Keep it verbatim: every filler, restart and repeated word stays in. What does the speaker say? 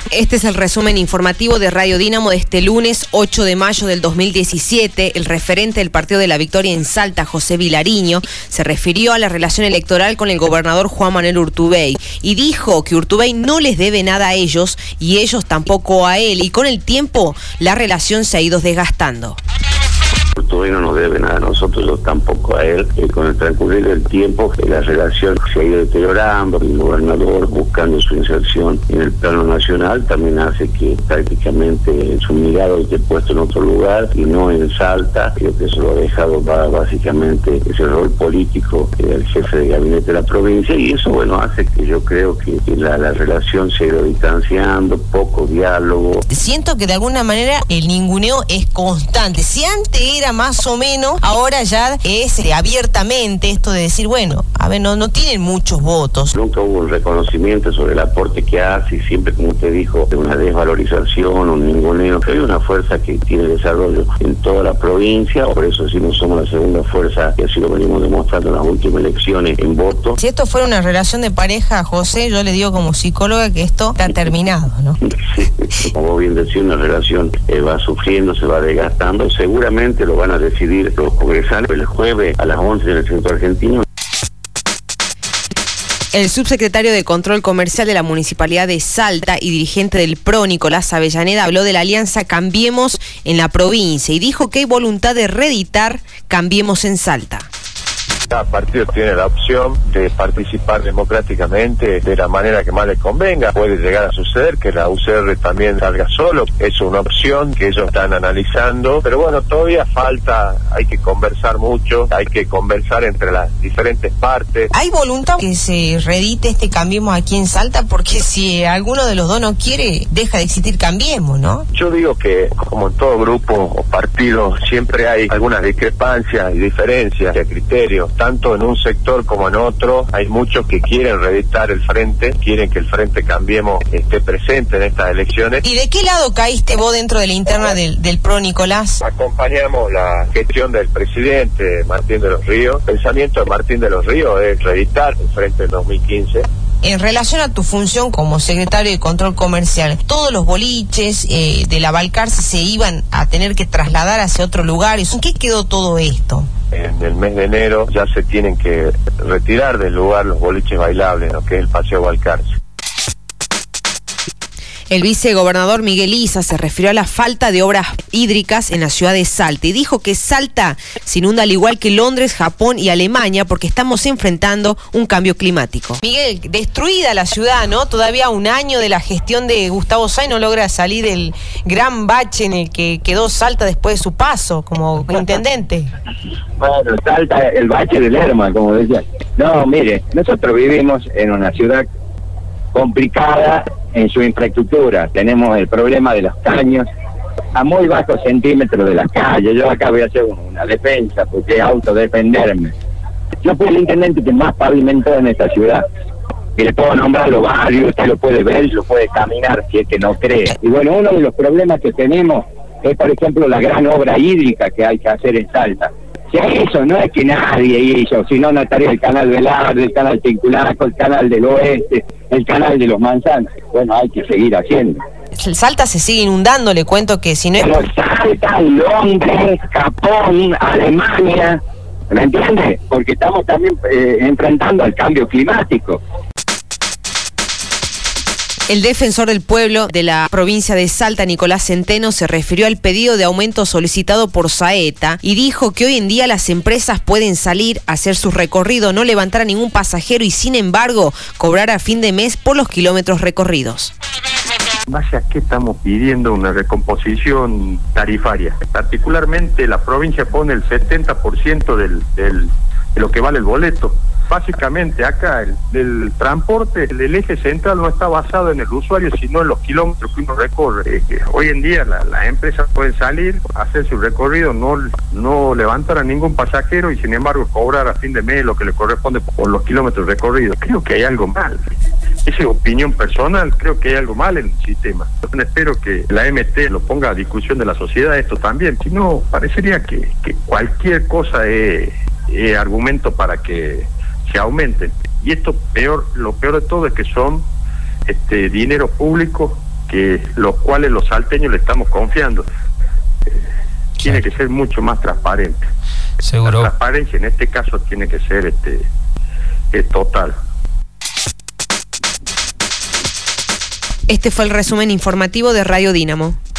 Este es el resumen informativo de Radio Dínamo de este lunes ocho de mayo del dos mil diecisiete. El referente del Partido de la Victoria en Salta, José Vilariño, se refirió a la relación electoral con el gobernador Juan Manuel Urtubey y dijo que Urtubey no les debe nada a ellos y ellos tampoco a él, y con el tiempo la relación se ha ido desgastando. Urtubey no nos debe nada a nosotros, yo tampoco a él. Eh, con el transcurrir del tiempo, eh, la relación se ha ido deteriorando. El gobernador, buscando su inserción en el plano nacional, también hace que prácticamente su mirada esté puesto en otro lugar y no en Salta. Creo que eso lo ha dejado va, básicamente ese rol político eh, del jefe de gabinete de la provincia, y eso, bueno, hace que yo creo que, que la, la relación se ha ido distanciando, poco diálogo. Siento que de alguna manera el ninguneo es constante. Si antes era más o menos, ahora ya es eh, abiertamente esto de decir, bueno, a ver, no, no tienen muchos votos. Nunca hubo un reconocimiento sobre el aporte que hace, y siempre, como usted dijo, una desvalorización, un ninguneo. Hay una fuerza que tiene desarrollo en toda la provincia, por eso decimos somos la segunda fuerza, y así lo venimos demostrando en las últimas elecciones en votos. Si esto fuera una relación de pareja, José, yo le digo como psicóloga que esto está terminado, ¿no? Sí, como bien decía, una relación eh, va sufriendo, se va desgastando. Seguramente lo van a decidir los congresales el jueves a las once en el Centro Argentino. El subsecretario de Control Comercial de la Municipalidad de Salta y dirigente del P R O, Nicolás Avellaneda, habló de la alianza Cambiemos en la provincia y dijo que hay voluntad de reeditar Cambiemos en Salta. Cada partido tiene la opción de participar democráticamente de la manera que más les convenga. Puede llegar a suceder que la U C R también salga solo. Es una opción que ellos están analizando. Pero bueno, todavía falta, hay que conversar mucho, hay que conversar entre las diferentes partes. ¿Hay voluntad que se reedite este Cambiemos aquí en Salta? Porque si alguno de los dos no quiere, deja de existir Cambiemos, ¿no? Yo digo que, como en todo grupo o partido, siempre hay algunas discrepancias y diferencias de criterios. Tanto en un sector como en otro, hay muchos que quieren reeditar el frente, quieren que el Frente Cambiemos esté presente en estas elecciones. ¿Y de qué lado caíste vos dentro de la interna del, del P R O, Nicolás? Acompañamos la gestión del presidente Martín de los Ríos. El pensamiento de Martín de los Ríos es reeditar el Frente del dos mil quince. En relación a tu función como secretario de Control Comercial, todos los boliches eh, de la Balcarce se iban a tener que trasladar hacia otro lugar. ¿En qué quedó todo esto? En el mes de enero ya se tienen que retirar del lugar los boliches bailables, lo que es el Paseo Balcarce. El vicegobernador Miguel Isa se refirió a la falta de obras hídricas en la ciudad de Salta y dijo que Salta se inunda al igual que Londres, Japón y Alemania porque estamos enfrentando un cambio climático. Miguel, destruida la ciudad, ¿no? Todavía un año de la gestión de Gustavo Sáenz no logra salir del gran bache en el que quedó Salta después de su paso como intendente. Bueno, Salta, el bache del Lerma, como decía. No, mire, nosotros vivimos en una ciudad complicada en su infraestructura. Tenemos el problema de los caños a muy bajos centímetros de las calles. Yo acá voy a hacer una defensa porque autodefenderme. Yo fui el intendente que más pavimentó en esta ciudad. Y le puedo nombrar los barrios, usted lo puede ver, lo puede caminar si es que no cree. Y bueno, uno de los problemas que tenemos es, por ejemplo, la gran obra hídrica que hay que hacer en Salta. Si eso no es que nadie hizo, si no, no estaría el canal Velarde, el canal Tinculaco, el canal del Oeste, el canal de los Manzanos. Bueno, hay que seguir haciendo. El Salta se sigue inundando, le cuento que si no es... Pero Salta, Londres, Japón, Alemania, ¿me entiende? Porque estamos también eh, enfrentando al cambio climático. El defensor del pueblo de la provincia de Salta, Nicolás Centeno, se refirió al pedido de aumento solicitado por Saeta y dijo que hoy en día las empresas pueden salir a hacer su recorrido, no levantar a ningún pasajero y sin embargo cobrar a fin de mes por los kilómetros recorridos. ¿En base a qué estamos pidiendo una recomposición tarifaria? Particularmente la provincia pone el setenta por ciento del, del, de lo que vale el boleto. Básicamente acá el, el transporte, el, el eje central no está basado en el usuario, sino en los kilómetros que uno recorre. Eh, hoy en día las la empresas pueden salir, hacer su recorrido, no, no levantar a ningún pasajero y sin embargo cobrar a fin de mes lo que le corresponde por los kilómetros recorridos. Creo que hay algo mal. Esa es opinión personal, creo que hay algo mal en el sistema. Yo espero que la M T lo ponga a discusión de la sociedad esto también, si no parecería que, que cualquier cosa es, es argumento para que se aumenten. Y esto peor, lo peor de todo es que son este dinero público que los cuales los salteños le estamos confiando. Eh, tiene que ser mucho más transparente. Seguro. La transparencia en este caso tiene que ser este eh, total. Este fue el resumen informativo de Radio Dínamo.